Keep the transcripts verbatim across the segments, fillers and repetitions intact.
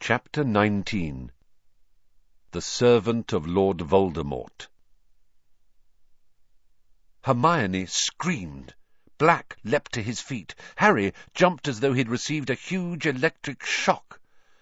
Chapter nineteen. The Servant of Lord Voldemort. Hermione screamed. Black leapt to his feet. Harry jumped as though he'd received a huge electric shock.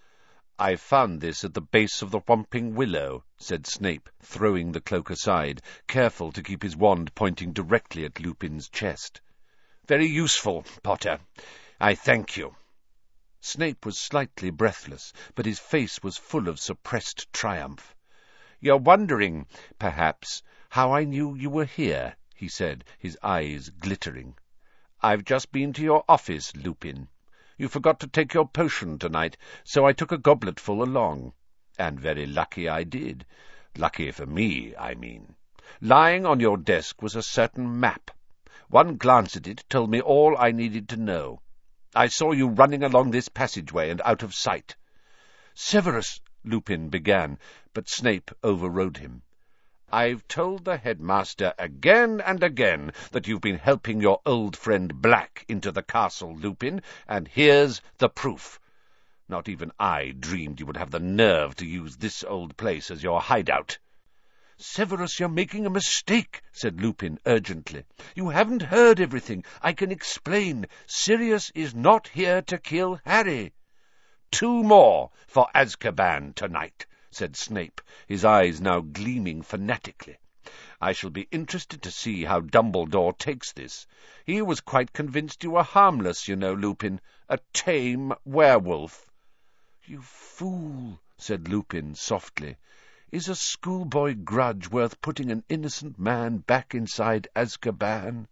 "I found this at the base of the Whomping Willow," said Snape, throwing the cloak aside, careful to keep his wand pointing directly at Lupin's chest. "Very useful, Potter. I thank you." Snape was slightly breathless, but his face was full of suppressed triumph. "You're wondering, perhaps, how I knew you were here," he said, his eyes glittering. "I've just been to your office, Lupin. You forgot to take your potion tonight, so I took a gobletful along. And very lucky I did. Lucky for me, I mean. Lying on your desk was a certain map. One glance at it told me all I needed to know. I saw you running along this passageway and out of sight." "Severus," Lupin began, but Snape overrode him. "I've told the headmaster again and again that you've been helping your old friend Black into the castle, Lupin, and here's the proof. Not even I dreamed you would have the nerve to use this old place as your hideout." "Severus, you're making a mistake," said Lupin urgently. "You haven't heard everything. I can explain. Sirius is not here to kill Harry." "Two more for Azkaban tonight," said Snape, his eyes now gleaming fanatically. "I shall be interested to see how Dumbledore takes this. He was quite convinced you were harmless, you know, Lupin. A tame werewolf." "You fool," said Lupin softly. "Is a schoolboy grudge worth putting an innocent man back inside Azkaban?"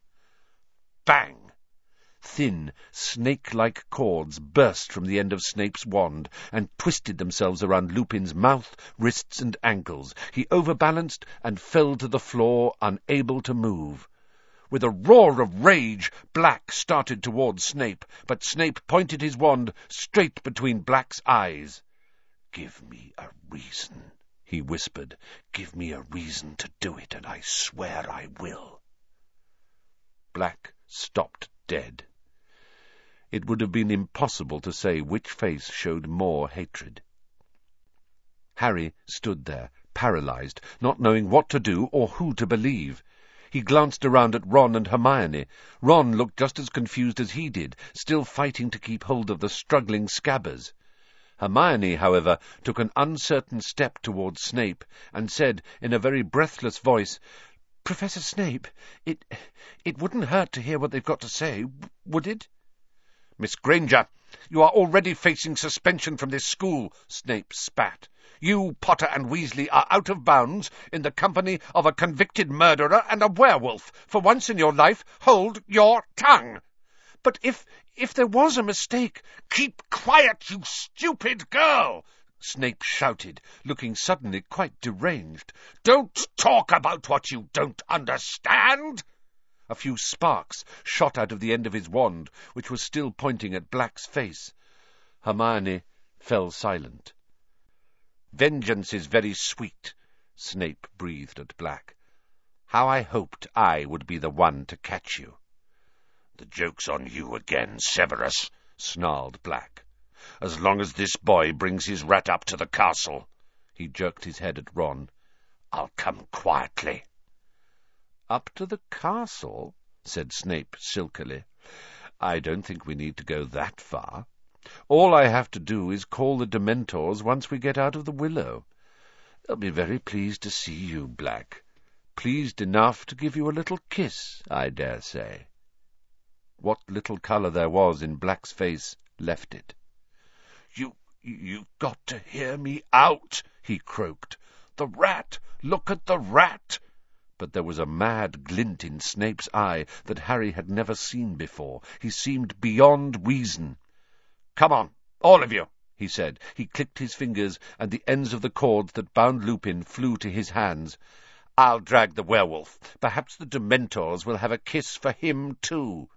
Bang! Thin, snake-like cords burst from the end of Snape's wand and twisted themselves around Lupin's mouth, wrists, and ankles. He overbalanced and fell to the floor, unable to move. With a roar of rage, Black started towards Snape, but Snape pointed his wand straight between Black's eyes. "Give me a reason," he whispered. "Give me a reason to do it, and I swear I will." Black stopped dead. It would have been impossible to say which face showed more hatred. Harry stood there, paralyzed, not knowing what to do or who to believe. He glanced around at Ron and Hermione. Ron looked just as confused as he did, still fighting to keep hold of the struggling Scabbers. Hermione, however, took an uncertain step towards Snape and said in a very breathless voice, "Professor Snape, it it wouldn't hurt to hear what they've got to say, would it?" "Miss Granger, you are already facing suspension from this school," Snape spat. "You, Potter, and Weasley are out of bounds in the company of a convicted murderer and a werewolf. For once in your life, hold your tongue." "But if if there was a mistake—" "Keep quiet, you stupid girl!" Snape shouted, looking suddenly quite deranged. "Don't talk about what you don't understand!" A few sparks shot out of the end of his wand, which was still pointing at Black's face. Hermione fell silent. "Vengeance is very sweet," Snape breathed at Black. "How I hoped I would be the one to catch you." "The joke's on you again, Severus," snarled Black. "As long as this boy brings his rat up to the castle," he jerked his head at Ron, "I'll come quietly." "Up to the castle?" said Snape silkily. "I don't think we need to go that far. All I have to do is call the Dementors once we get out of the Willow. They'll be very pleased to see you, Black. Pleased enough to give you a little kiss, I dare say." What little colour there was in Black's face left it. You, you've got to hear me out," he croaked. "The rat! Look at the rat!" But there was a mad glint in Snape's eye that Harry had never seen before. He seemed beyond reason. "Come on, all of you," he said. He clicked his fingers, and the ends of the cords that bound Lupin flew to his hands. "I'll drag the werewolf. Perhaps the Dementors will have a kiss for him, too."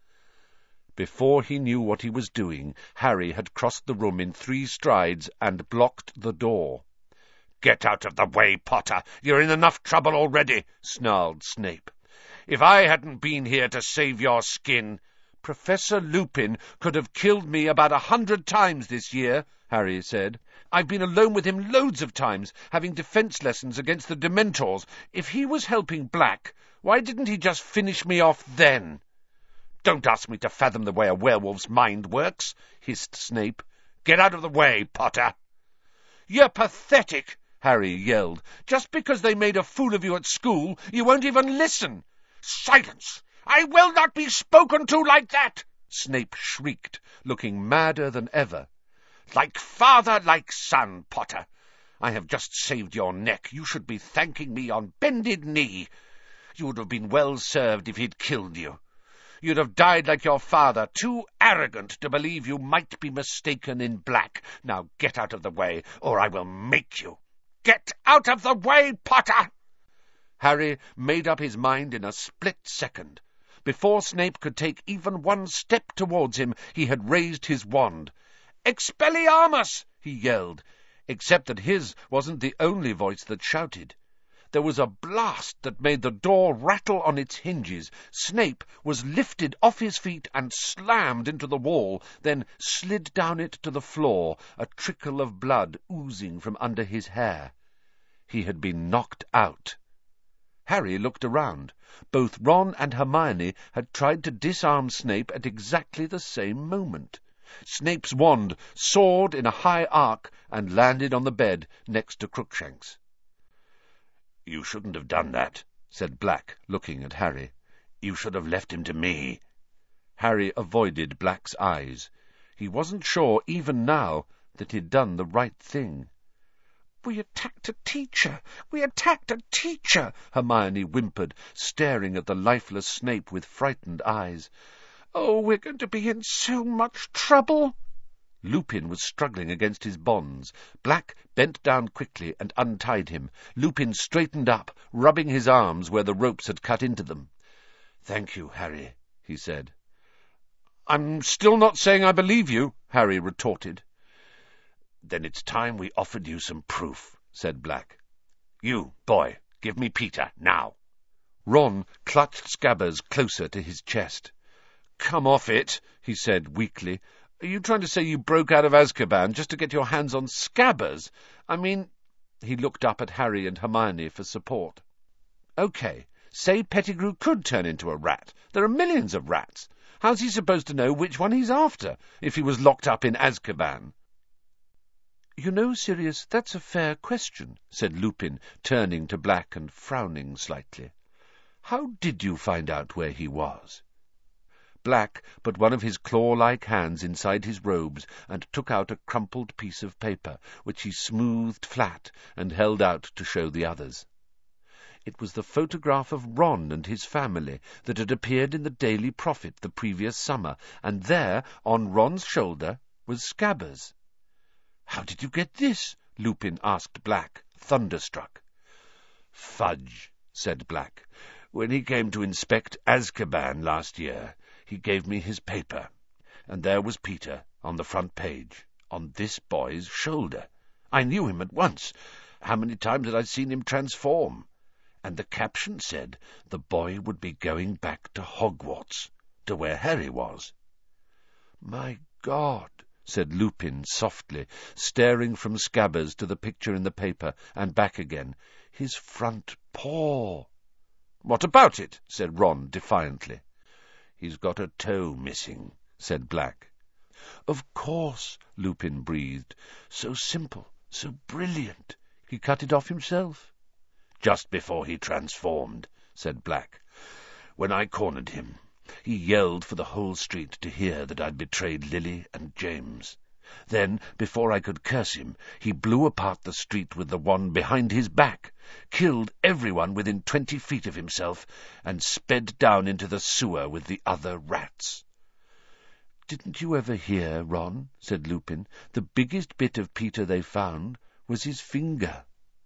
Before he knew what he was doing, Harry had crossed the room in three strides and blocked the door. "Get out of the way, Potter! You're in enough trouble already," snarled Snape. "If I hadn't been here to save your skin—" "Professor Lupin could have killed me about a hundred times this year," Harry said. "I've been alone with him loads of times, having defence lessons against the Dementors. If he was helping Black, why didn't he just finish me off then?" "Don't ask me to fathom the way a werewolf's mind works," hissed Snape. "Get out of the way, Potter." "You're pathetic," Harry yelled. "Just because they made a fool of you at school, you won't even listen." "Silence! I will not be spoken to like that!" Snape shrieked, looking madder than ever. "Like father, like son, Potter. I have just saved your neck. You should be thanking me on bended knee. You would have been well served if he'd killed you. You'd have died like your father, too arrogant to believe you might be mistaken in Black. Now get out of the way, or I will make you. Get out of the way, Potter!" Harry made up his mind in a split second. Before Snape could take even one step towards him, he had raised his wand. "Expelliarmus!" he yelled, except that his wasn't the only voice that shouted. There was a blast that made the door rattle on its hinges. Snape was lifted off his feet and slammed into the wall, then slid down it to the floor, a trickle of blood oozing from under his hair. He had been knocked out. Harry looked around. Both Ron and Hermione had tried to disarm Snape at exactly the same moment. Snape's wand soared in a high arc and landed on the bed next to Crookshanks. "You shouldn't have done that," said Black, looking at Harry. "You should have left him to me." Harry avoided Black's eyes. He wasn't sure, even now, that he'd done the right thing. "We attacked a teacher! We attacked a teacher!" Hermione whimpered, staring at the lifeless Snape with frightened eyes. "Oh, we're going to be in so much trouble!" Lupin was struggling against his bonds. Black bent down quickly and untied him. Lupin straightened up, rubbing his arms where the ropes had cut into them. "Thank you, Harry," he said. "I'm still not saying I believe you," Harry retorted. "Then it's time we offered you some proof," said Black. "You, boy, give me Peter, now." Ron clutched Scabbers closer to his chest. "Come off it," he said weakly. "Are you trying to say you broke out of Azkaban just to get your hands on Scabbers? I mean—" He looked up at Harry and Hermione for support. "OK, say Pettigrew could turn into a rat. There are millions of rats. How's he supposed to know which one he's after, if he was locked up in Azkaban?" "You know, Sirius, that's a fair question," said Lupin, turning to Black and frowning slightly. "How did you find out where he was?" Black put one of his claw-like hands inside his robes and took out a crumpled piece of paper, which he smoothed flat and held out to show the others. It was the photograph of Ron and his family that had appeared in the Daily Prophet the previous summer, and there, on Ron's shoulder, was Scabbers. "How did you get this?" Lupin asked Black, thunderstruck. "Fudge," said Black. "When he came to inspect Azkaban last year, he gave me his paper, and there was Peter on the front page, on this boy's shoulder. I knew him at once. How many times had I seen him transform? And the caption said the boy would be going back to Hogwarts, to where Harry was." "My God," said Lupin softly, staring from Scabbers to the picture in the paper and back again. "His front paw." "What about it?" said Ron defiantly. "He's got a toe missing," said Black. "Of course," Lupin breathed. "So simple, so brilliant. He cut it off himself." "Just before he transformed," said Black. "When I cornered him, he yelled for the whole street to hear that I'd betrayed Lily and James. Then, before I could curse him, he blew apart the street with the wand behind his back, killed everyone within twenty feet of himself, and sped down into the sewer with the other rats." "Didn't you ever hear, Ron?" said Lupin. "The biggest bit of Peter they found was his finger."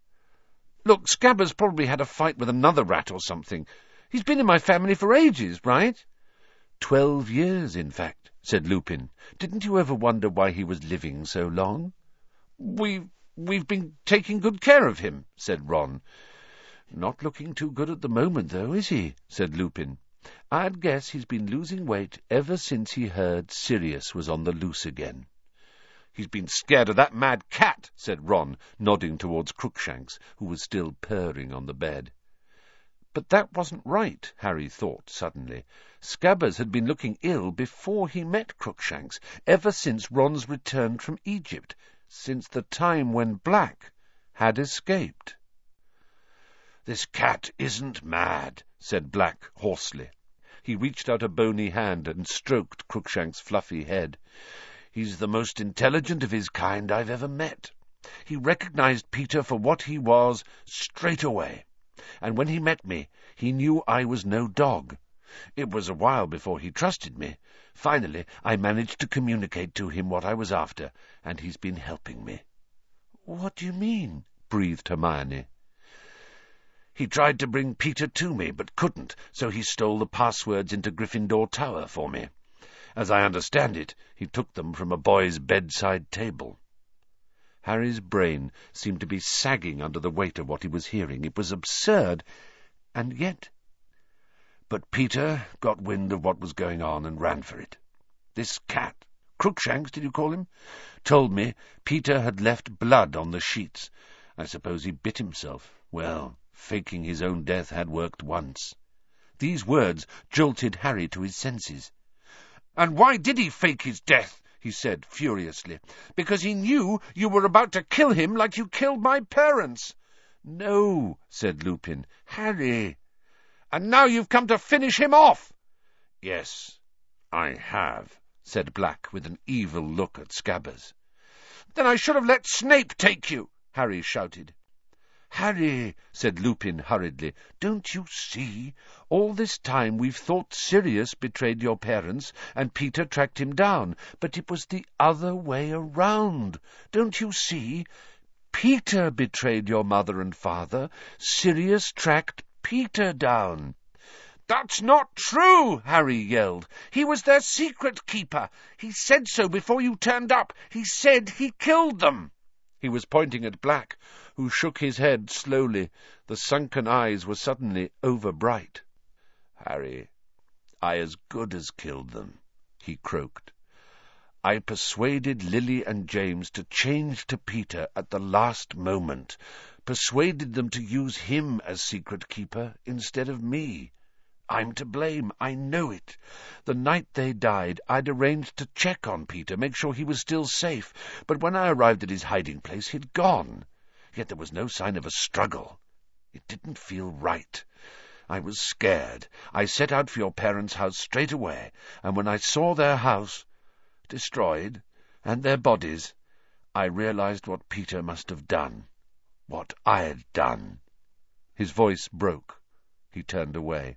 "Look, Scabbers probably had a fight with another rat or something. He's been in my family for ages, right?" Twelve years, in fact," said Lupin. "Didn't you ever wonder why he was living so long?" We've, we've been taking good care of him," said Ron. "Not looking too good at the moment, though, is he?" said Lupin. "I'd guess he's been losing weight ever since he heard Sirius was on the loose again." "He's been scared of that mad cat," said Ron, nodding towards Crookshanks, who was still purring on the bed. But that wasn't right, Harry thought suddenly. Scabbers had been looking ill before he met Crookshanks, ever since Ron's return from Egypt, since the time when Black had escaped. "This cat isn't mad," said Black hoarsely. He reached out a bony hand and stroked Crookshanks' fluffy head. "He's the most intelligent of his kind I've ever met. He recognized Peter for what he was straight away. And when he met me, he knew I was no dog. It was a while before he trusted me. Finally, I managed to communicate to him what I was after, and he's been helping me." "What do you mean?" breathed Hermione. "He tried to bring Peter to me, but couldn't, so he stole the passwords into Gryffindor Tower for me. As I understand it, he took them from a boy's bedside table." Harry's brain seemed to be sagging under the weight of what he was hearing. It was absurd, and yet... But Peter got wind of what was going on and ran for it. This cat, Crookshanks, did you call him, told me Peter had left blood on the sheets. I suppose he bit himself. Well, faking his own death had worked once. These words jolted Harry to his senses. "And why did he fake his death?" he said furiously. "Because he knew you were about to kill him like you killed my parents." "No," said Lupin. "Harry." "And now you've come to finish him off." "Yes, I have," said Black with an evil look at Scabbers. "Then I should have let Snape take you," Harry shouted. "Harry," said Lupin hurriedly, "don't you see? All this time we've thought Sirius betrayed your parents and Peter tracked him down, but it was the other way around. Don't you see? Peter betrayed your mother and father. Sirius tracked Peter down." "That's not true," Harry yelled. "He was their secret keeper. He said so before you turned up. He said he killed them." He was pointing at Black, who shook his head slowly. The sunken eyes were suddenly over-bright. "Harry, I as good as killed them," he croaked. "I persuaded Lily and James to change to Peter at the last moment, persuaded them to use him as secret keeper instead of me. I'm to blame, I know it. The night they died, I'd arranged to check on Peter, make sure he was still safe, but when I arrived at his hiding place, he'd gone. Yet there was no sign of a struggle. It didn't feel right. I was scared. I set out for your parents' house straight away, and when I saw their house destroyed, and their bodies, I realized what Peter must have done, what I had done." His voice broke. He turned away.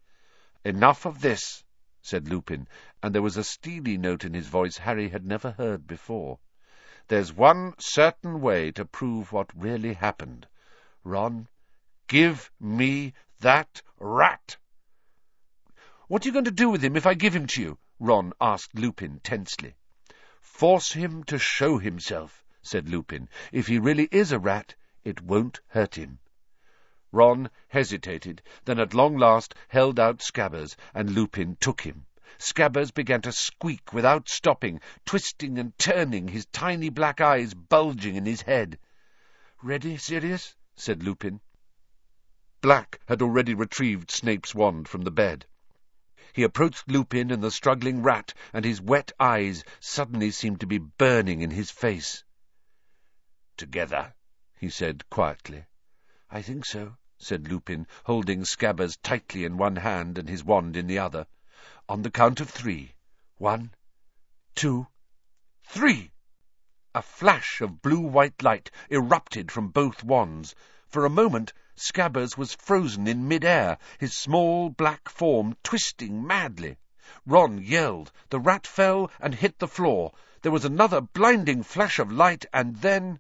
"Enough of this," said Lupin, and there was a steely note in his voice Harry had never heard before. "There's one certain way to prove what really happened. Ron, give me that rat." "What are you going to do with him if I give him to you?" Ron asked Lupin tensely. "Force him to show himself," said Lupin. "If he really is a rat, it won't hurt him." Ron hesitated, then at long last held out Scabbers, and Lupin took him. Scabbers began to squeak without stopping, twisting and turning, his tiny black eyes bulging in his head. "Ready, Sirius?" said Lupin. Black had already retrieved Snape's wand from the bed. He approached Lupin and the struggling rat, and his wet eyes suddenly seemed to be burning in his face. "Together," he said quietly. "I think so," said Lupin, holding Scabbers tightly in one hand and his wand in the other. "On the count of three. One, two, three!" A flash of blue-white light erupted from both wands. For a moment Scabbers was frozen in mid-air, his small black form twisting madly. Ron yelled. The rat fell and hit the floor. There was another blinding flash of light, and then...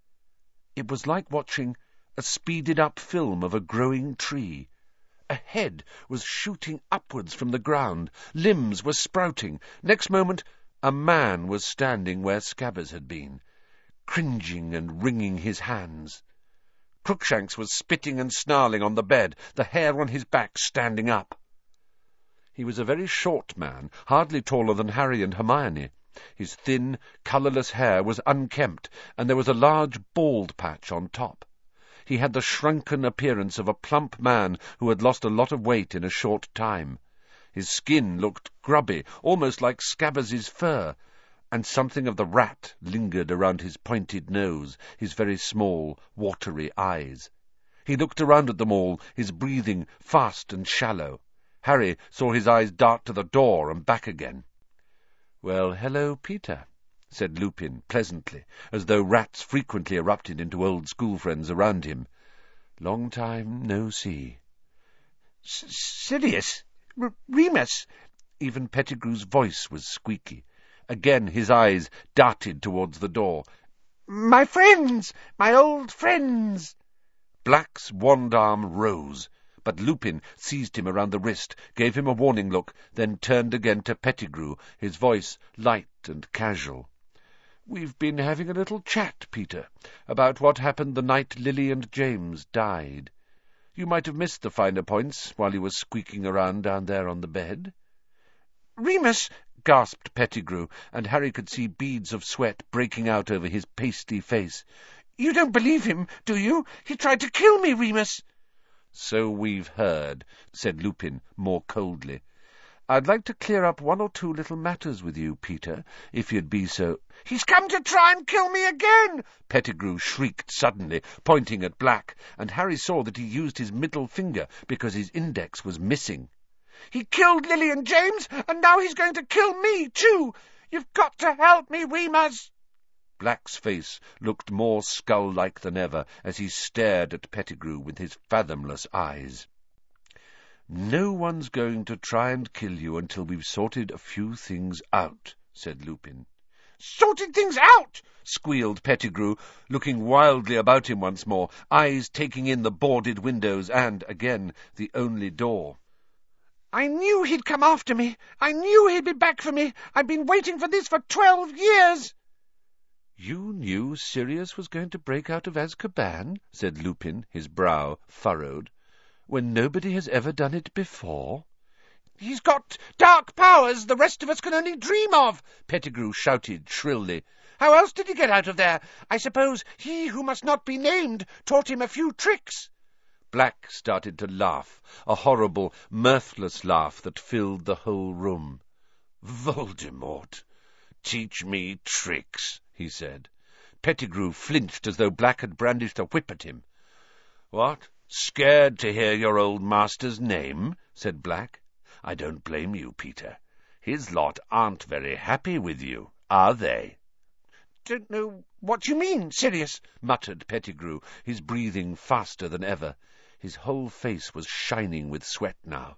It was like watching a speeded-up film of a growing tree. A head was shooting upwards from the ground. Limbs were sprouting. Next moment, a man was standing where Scabbers had been, cringing and wringing his hands. Crookshanks was spitting and snarling on the bed, the hair on his back standing up. He was a very short man, hardly taller than Harry and Hermione. His thin, colourless hair was unkempt, and there was a large bald patch on top. He had the shrunken appearance of a plump man who had lost a lot of weight in a short time. His skin looked grubby, almost like Scabbers's fur, and something of the rat lingered around his pointed nose, his very small, watery eyes. He looked around at them all, his breathing fast and shallow. Harry saw his eyes dart to the door and back again. "Well, hello, Peter," said Lupin pleasantly, as though rats frequently erupted into old school friends around him. "Long time no see." "Sirius? R Remus?" Even Pettigrew's voice was squeaky. Again his eyes darted towards the door. "My friends! My old friends!" Black's wand arm rose, but Lupin seized him around the wrist, gave him a warning look, then turned again to Pettigrew, his voice light and casual. "We've been having a little chat, Peter, about what happened the night Lily and James died. You might have missed the finer points while you were squeaking around down there on the bed." "Remus!" gasped Pettigrew, and Harry could see beads of sweat breaking out over his pasty face. "You don't believe him, do you? He tried to kill me, Remus." "So we've heard," said Lupin more coldly. "I'd like to clear up one or two little matters with you, Peter, if you'd be so—" "He's come to try and kill me again!" Pettigrew shrieked suddenly, pointing at Black, and Harry saw that he used his middle finger because his index was missing. "He killed Lily and James, and now he's going to kill me, too! You've got to help me, Remus!" Black's face looked more skull-like than ever as he stared at Pettigrew with his fathomless eyes. "No one's going to try and kill you until we've sorted a few things out," said Lupin. "Sorted things out!" squealed Pettigrew, looking wildly about him once more, eyes taking in the boarded windows and, again, the only door. "I knew he'd come after me. I knew he'd be back for me. I've been waiting for this for twelve years." "You knew Sirius was going to break out of Azkaban," said Lupin, his brow furrowed, "when nobody has ever done it before?" "He's got dark powers the rest of us can only dream of," Pettigrew shouted shrilly. "How else did he get out of there? I suppose he who must not be named taught him a few tricks." Black started to laugh, a horrible, mirthless laugh that filled the whole room. "Voldemort, teach me tricks," he said. Pettigrew flinched as though Black had brandished a whip at him. "What, scared to hear your old master's name?" said Black. "I don't blame you, Peter. His lot aren't very happy with you, are they?" "Don't know what you mean, Sirius," muttered Pettigrew, his breathing faster than ever. His whole face was shining with sweat now.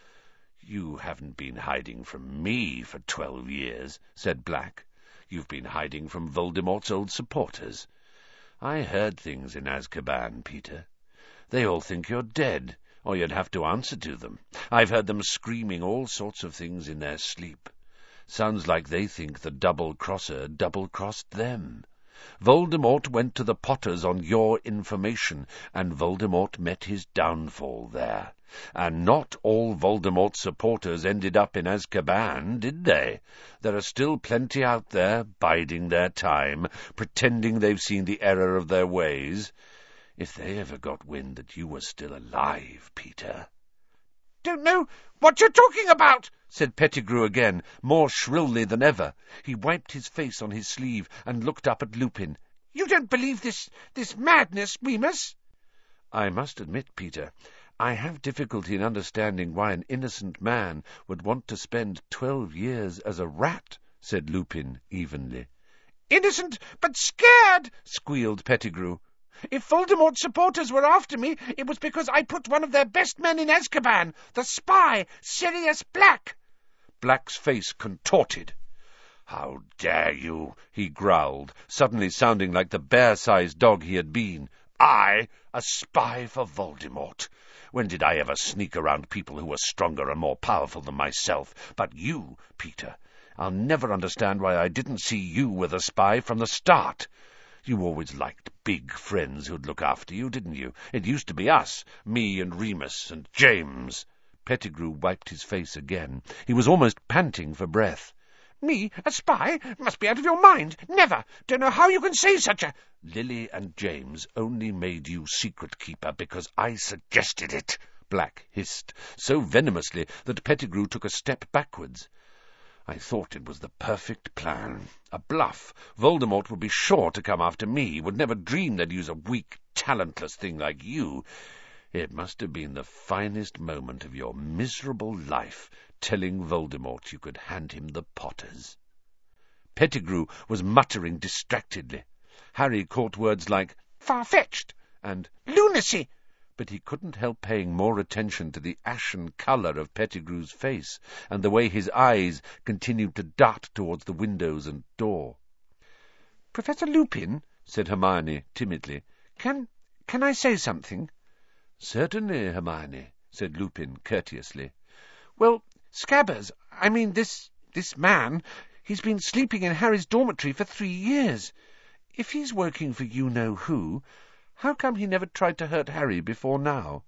"You haven't been hiding from me for twelve years," said Black. "You've been hiding from Voldemort's old supporters. I heard things in Azkaban, Peter. They all think you're dead, or you'd have to answer to them. I've heard them screaming all sorts of things in their sleep. Sounds like they think the double-crosser double-crossed them. Voldemort went to the Potters on your information, and Voldemort met his downfall there. And not all Voldemort's supporters ended up in Azkaban, did they? There are still plenty out there, biding their time, pretending they've seen the error of their ways. If they ever got wind that you were still alive, Peter—" "Don't know what you're talking about," said Pettigrew again, more shrilly than ever. He wiped his face on his sleeve and looked up at Lupin. "You don't believe this, this madness, Remus?" "I must admit, Peter, I have difficulty in understanding why an innocent man would want to spend twelve years as a rat," said Lupin evenly. "Innocent, but scared," squealed Pettigrew. "If Voldemort's supporters were after me, it was because I put one of their best men in Azkaban, the spy, Sirius Black." Black's face contorted. "How dare you!" he growled, suddenly sounding like the bear-sized dog he had been. "I, a spy for Voldemort? When did I ever sneak around people who were stronger and more powerful than myself? But you, Peter, I'll never understand why I didn't see you with a spy from the start. You always liked big friends who'd look after you, didn't you? It used to be us, me and Remus and James." Pettigrew wiped his face again. He was almost panting for breath. Me, a spy? Must be out of your mind. Never. Don't know how you can say such a... Lily and James only made you secret keeper because I suggested it, Black hissed, so venomously that Pettigrew took a step backwards. I thought it was the perfect plan. A bluff. Voldemort would be sure to come after me, would never dream they'd use a weak, talentless thing like you. It must have been the finest moment of your miserable life, telling Voldemort you could hand him the Potters. Pettigrew was muttering distractedly. Harry caught words like far-fetched and lunacy, but he couldn't help paying more attention to the ashen colour of Pettigrew's face and the way his eyes continued to dart towards the windows and door. "Professor Lupin," said Hermione timidly, "can can I say something?" "Certainly, Hermione," said Lupin courteously. "Well, Scabbers, I mean this this man, he's been sleeping in Harry's dormitory for three years. If he's working for you-know-who, how come he never tried to hurt Harry before now?"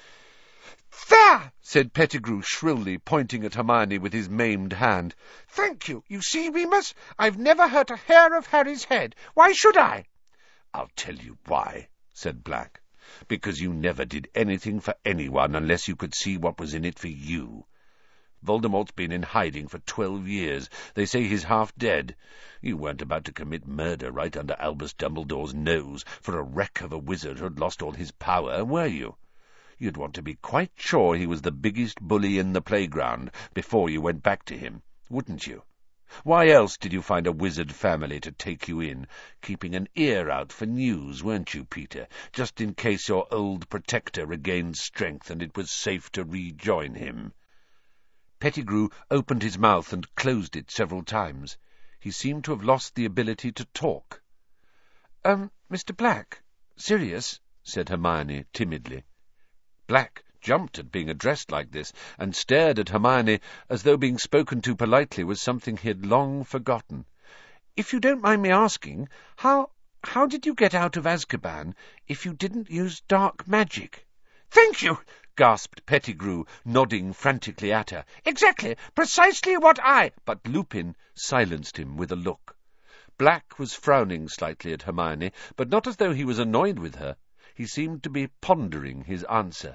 "There!" said Pettigrew shrilly, pointing at Hermione with his maimed hand. "Thank you. You see, Remus, I've never hurt a hair of Harry's head. Why should I?" "I'll tell you why," said Black. "Because you never did anything for anyone unless you could see what was in it for you. Voldemort's been in hiding for twelve years. They say he's half dead. You weren't about to commit murder right under Albus Dumbledore's nose for a wreck of a wizard who'd lost all his power, were you? You'd want to be quite sure he was the biggest bully in the playground before you went back to him, wouldn't you? Why else did you find a wizard family to take you in, keeping an ear out for news, weren't you, Peter, just in case your old protector regained strength and it was safe to rejoin him?" Pettigrew opened his mouth and closed it several times. He seemed to have lost the ability to talk. Um, Mister Black, Sirius," said Hermione timidly. Black jumped at being addressed like this, and stared at Hermione as though being spoken to politely was something he had long forgotten. "If you don't mind me asking, how how did you get out of Azkaban if you didn't use dark magic?" "Thank you!" gasped Pettigrew, nodding frantically at her. "Exactly, precisely what I—" But Lupin silenced him with a look. Black was frowning slightly at Hermione, but not as though he was annoyed with her. He seemed to be pondering his answer.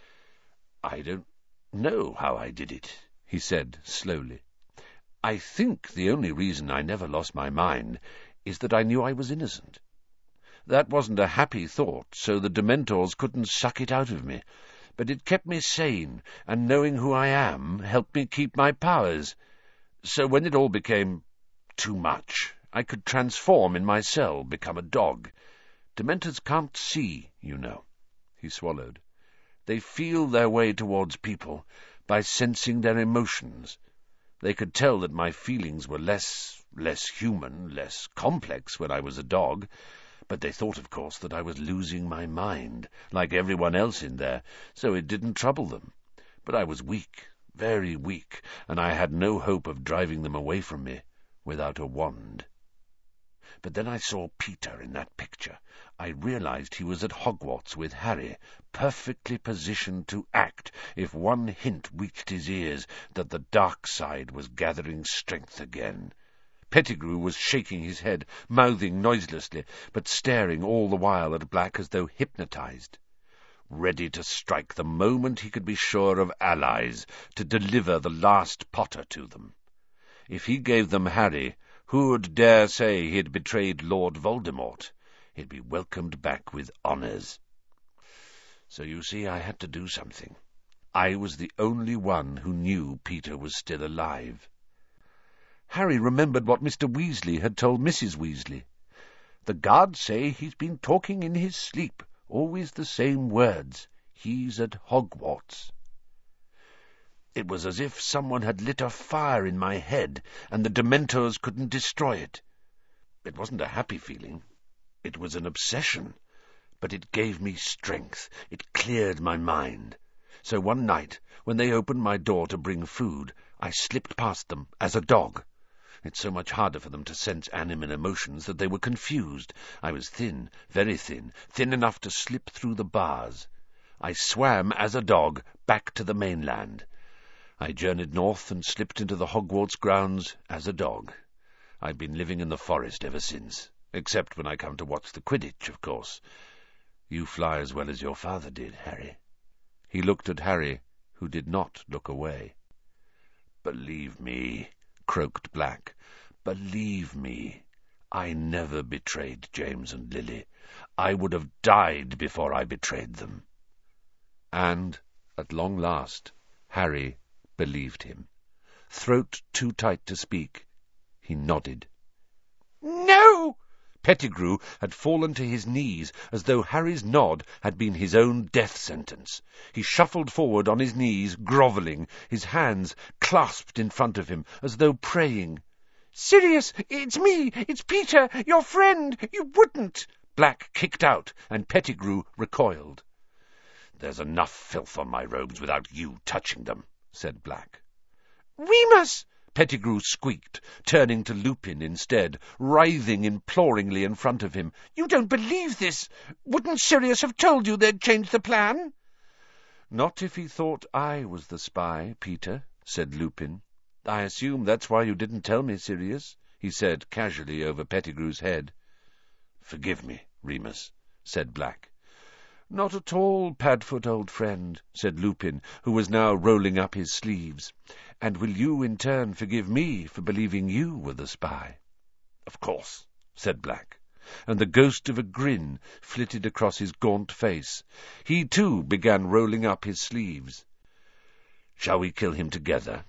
"I don't know how I did it," he said slowly. "I think the only reason I never lost my mind is that I knew I was innocent. That wasn't a happy thought, so the Dementors couldn't suck it out of me, but it kept me sane, and knowing who I am helped me keep my powers. So when it all became too much, I could transform in my cell, become a dog. Dementors can't see, you know." He swallowed. "They feel their way towards people by sensing their emotions. They could tell that my feelings were less, less human, less complex when I was a dog, but they thought, of course, that I was losing my mind, like everyone else in there, so it didn't trouble them. But I was weak, very weak, and I had no hope of driving them away from me without a wand. But then I saw Peter in that picture. I realized he was at Hogwarts with Harry, perfectly positioned to act if one hint reached his ears that the dark side was gathering strength again." Pettigrew was shaking his head, mouthing noiselessly, but staring all the while at Black as though hypnotized. Ready to strike the moment he could be sure of allies, to deliver the last Potter to them. If he gave them Harry, who'd dare say he had betrayed Lord Voldemort? He'd be welcomed back with honours. So you see, I had to do something. I was the only one who knew Peter was still alive. Harry remembered what Mister Weasley had told Missus Weasley. "The guards say he's been talking in his sleep, always the same words. He's at Hogwarts." It was as if someone had lit a fire in my head, and the Dementors couldn't destroy it. It wasn't a happy feeling. It was an obsession. But it gave me strength. It cleared my mind. So one night, when they opened my door to bring food, I slipped past them as a dog. It's so much harder for them to sense animal emotions that they were confused. I was thin, very thin, thin enough to slip through the bars. I swam as a dog back to the mainland. I journeyed north and slipped into the Hogwarts grounds as a dog. I've been living in the forest ever since, except when I come to watch the Quidditch, of course. You fly as well as your father did, Harry." He looked at Harry, who did not look away. "Believe me," croaked Black, "believe me. I never betrayed James and Lily. I would have died before I betrayed them." And, at long last, Harry believed him. Throat too tight to speak, he nodded. "No!" Pettigrew had fallen to his knees as though Harry's nod had been his own death sentence. He shuffled forward on his knees, grovelling, his hands clasped in front of him, as though praying. "Sirius, it's me, it's Peter, your friend. You wouldn't." Black kicked out, and Pettigrew recoiled. "There's enough filth on my robes without you touching them," said Black. "Remus!" Pettigrew squeaked, turning to Lupin instead, writhing imploringly in front of him. "You don't believe this! Wouldn't Sirius have told you they'd changed the plan?" "Not if he thought I was the spy, Peter," said Lupin. "I assume that's why you didn't tell me, Sirius," he said casually over Pettigrew's head. "Forgive me, Remus," said Black. "Not at all, Padfoot, old friend," said Lupin, who was now rolling up his sleeves. "And will you in turn forgive me for believing you were the spy?" "Of course," said Black, and the ghost of a grin flitted across his gaunt face. He too began rolling up his sleeves. "Shall we kill him together?"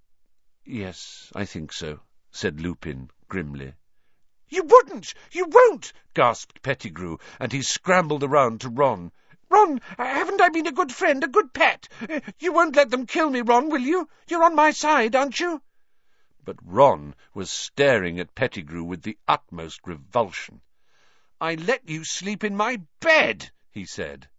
"Yes, I think so," said Lupin grimly. "You wouldn't! You won't!" gasped Pettigrew, and he scrambled around to Ron. "Ron, haven't I been a good friend, a good pet? You won't let them kill me, Ron, will you? You're on my side, aren't you?" But Ron was staring at Pettigrew with the utmost revulsion. "I let you sleep in my bed," he said.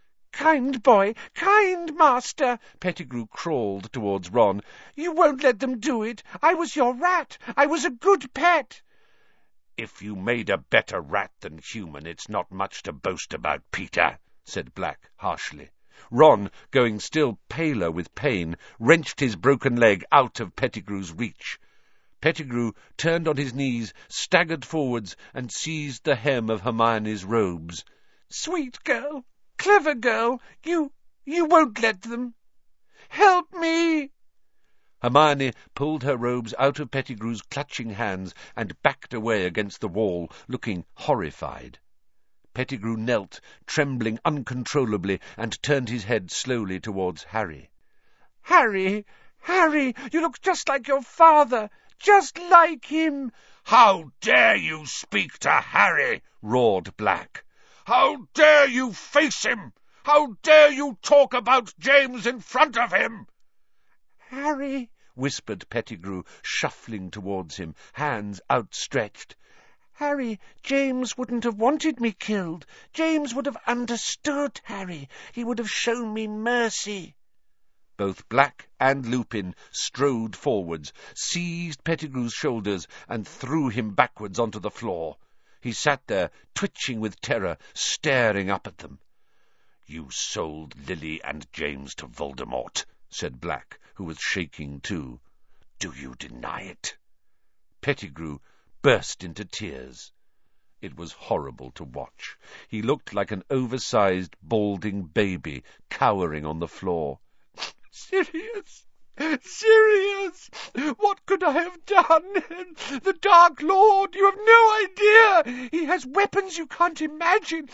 "Kind boy, kind master!" Pettigrew crawled towards Ron. "You won't let them do it. I was your rat. I was a good pet." "If you made a better rat than human, it's not much to boast about, Peter," said Black harshly. Ron, going still paler with pain, wrenched his broken leg out of Pettigrew's reach. Pettigrew turned on his knees, staggered forwards, and seized the hem of Hermione's robes. "Sweet girl, clever girl, you... you won't let them. Help me!" Hermione pulled her robes out of Pettigrew's clutching hands and backed away against the wall, looking horrified. Pettigrew knelt, trembling uncontrollably, and turned his head slowly towards Harry. "Harry, Harry, you look just like your father, just like him." "How dare you speak to Harry?" roared Black. "How dare you face him? How dare you talk about James in front of him?" "Harry," whispered Pettigrew, shuffling towards him, hands outstretched. "Harry, James wouldn't have wanted me killed. James would have understood, Harry. He would have shown me mercy." Both Black and Lupin strode forwards, seized Pettigrew's shoulders, and threw him backwards onto the floor. He sat there, twitching with terror, staring up at them. "You sold Lily and James to Voldemort," said Black, who was shaking too. "Do you deny it?" Pettigrew burst into tears. It was horrible to watch. He looked like an oversized, balding baby cowering on the floor. "Sirius, Sirius, what could I have done? The Dark Lord, you have no idea. He has weapons you can't imagine.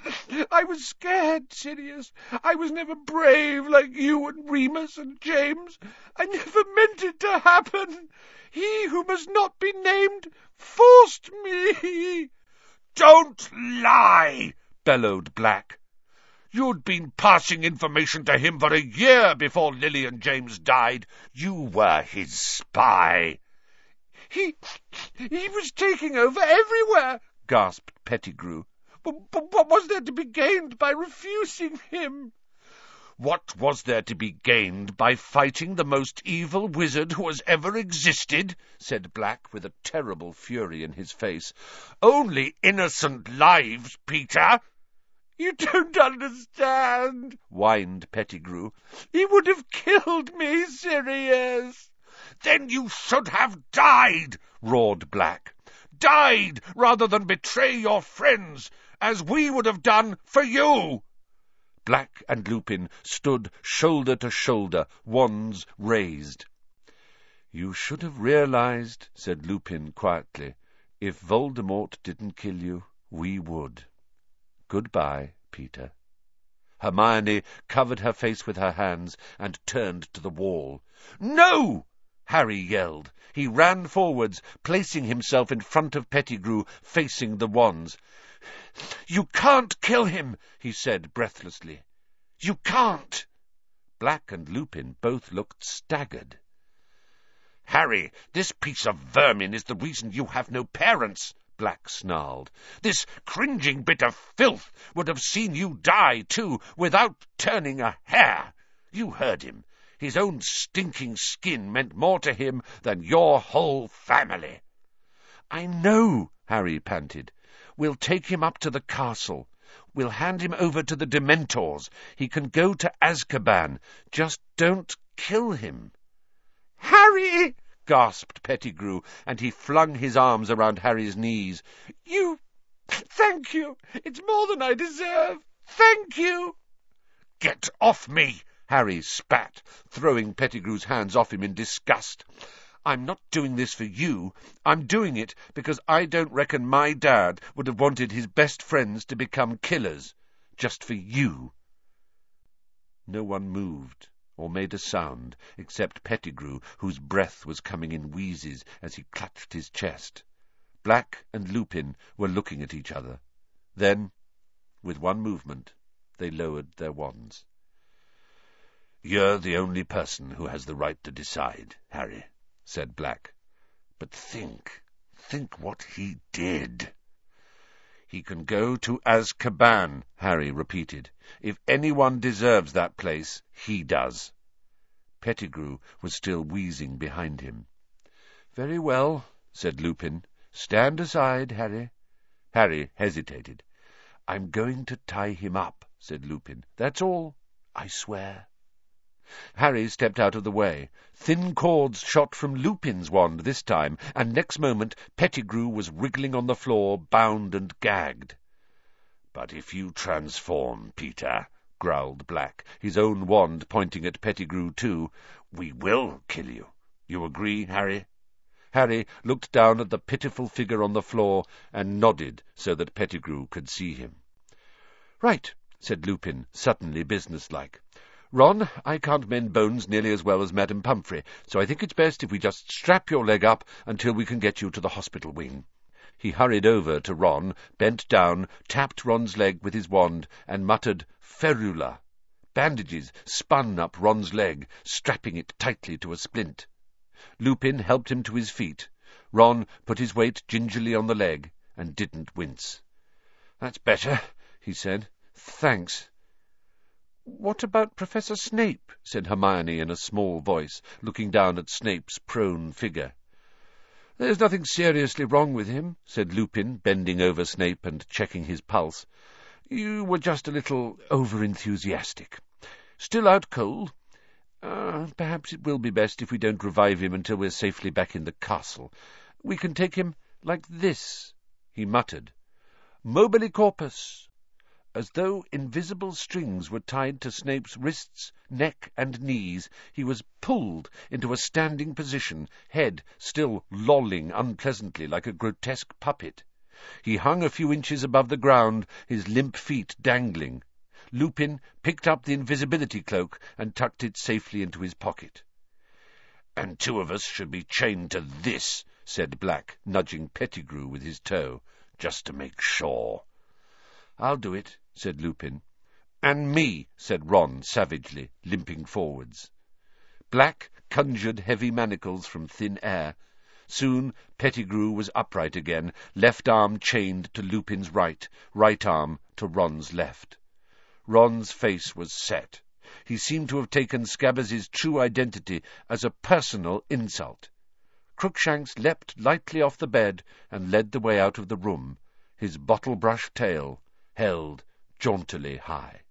I was scared, Sirius. I was never brave like you and Remus and James. I never meant it to happen. He who must not be named forced me." "Don't lie!" bellowed Black. "You'd been passing information to him for a year before Lily and James died. You were his spy." He, he was taking over everywhere," gasped Pettigrew. But, but what was there to be gained by refusing him?" "What was there to be gained by fighting the most evil wizard who has ever existed?" said Black, with a terrible fury in his face. "Only innocent lives, Peter." You don't understand, whined Pettigrew. He would have killed me, Sirius. Then you should have died, roared Black. Died rather than betray your friends, as we would have done for you. Black and Lupin stood shoulder to shoulder, wands raised. You should have realized, said Lupin quietly, if Voldemort didn't kill you, we would. Goodbye, Peter. Hermione covered her face with her hands and turned to the wall. No! Harry yelled. He ran forwards, placing himself in front of Pettigrew, facing the wands. You can't kill him, he said breathlessly. You can't. Black and Lupin both looked staggered. Harry, this piece of vermin is the reason you have no parents, Black snarled. This cringing bit of filth would have seen you die, too, without turning a hair. You heard him. His own stinking skin meant more to him than your whole family. I know, Harry panted. We'll take him up to the castle. We'll hand him over to the Dementors. He can go to Azkaban. Just don't kill him. Harry! Gasped Pettigrew, and he flung his arms around Harry's knees. You... Thank you. It's more than I deserve. Thank you. Get off me, Harry spat, throwing Pettigrew's hands off him in disgust. I'm not doing this for you. I'm doing it because I don't reckon my dad would have wanted his best friends to become killers, just for you. No one moved or made a sound, except Pettigrew, whose breath was coming in wheezes as he clutched his chest. Black and Lupin were looking at each other. Then, with one movement, they lowered their wands. You're the only person who has the right to decide, Harry, said Black. But think, think what he did. He can go to Azkaban, Harry repeated. If anyone deserves that place, he does. Pettigrew was still wheezing behind him. Very well, said Lupin. Stand aside, Harry. Harry hesitated. I'm going to tie him up, said Lupin. That's all, I swear. Harry stepped out of the way. Thin cords shot from Lupin's wand this time, and next moment Pettigrew was wriggling on the floor, bound and gagged. But if you transform, Peter, growled Black, his own wand pointing at Pettigrew too, we will kill you. You agree, Harry? Harry looked down at the pitiful figure on the floor and nodded so that Pettigrew could see him. Right, said Lupin, suddenly businesslike. Ron, I can't mend bones nearly as well as Madame Pumphrey, so I think it's best if we just strap your leg up until we can get you to the hospital wing. He hurried over to Ron, bent down, tapped Ron's leg with his wand, and muttered, Ferula. Bandages spun up Ron's leg, strapping it tightly to a splint. Lupin helped him to his feet. Ron put his weight gingerly on the leg, and didn't wince. That's better, he said. Thanks. What about Professor Snape? Said Hermione in a small voice, looking down at Snape's prone figure. There's nothing seriously wrong with him, said Lupin, bending over Snape and checking his pulse. You were just a little over-enthusiastic. Still out cold? Uh, perhaps it will be best if we don't revive him until we're safely back in the castle. We can take him like this, he muttered. Mobile corpus. As though invisible strings were tied to Snape's wrists, neck, and knees, he was pulled into a standing position, head still lolling unpleasantly like a grotesque puppet. He hung a few inches above the ground, his limp feet dangling. Lupin picked up the invisibility cloak and tucked it safely into his pocket. And two of us should be chained to this, said Black, nudging Pettigrew with his toe, just to make sure. I'll do it, said Lupin. And me, said Ron savagely, limping forwards. Black conjured heavy manacles from thin air. Soon Pettigrew was upright again, left arm chained to Lupin's right, right arm to Ron's left. Ron's face was set. He seemed to have taken Scabbers's true identity as a personal insult. Crookshanks leapt lightly off the bed and led the way out of the room, his bottle-brush tail held jauntily high.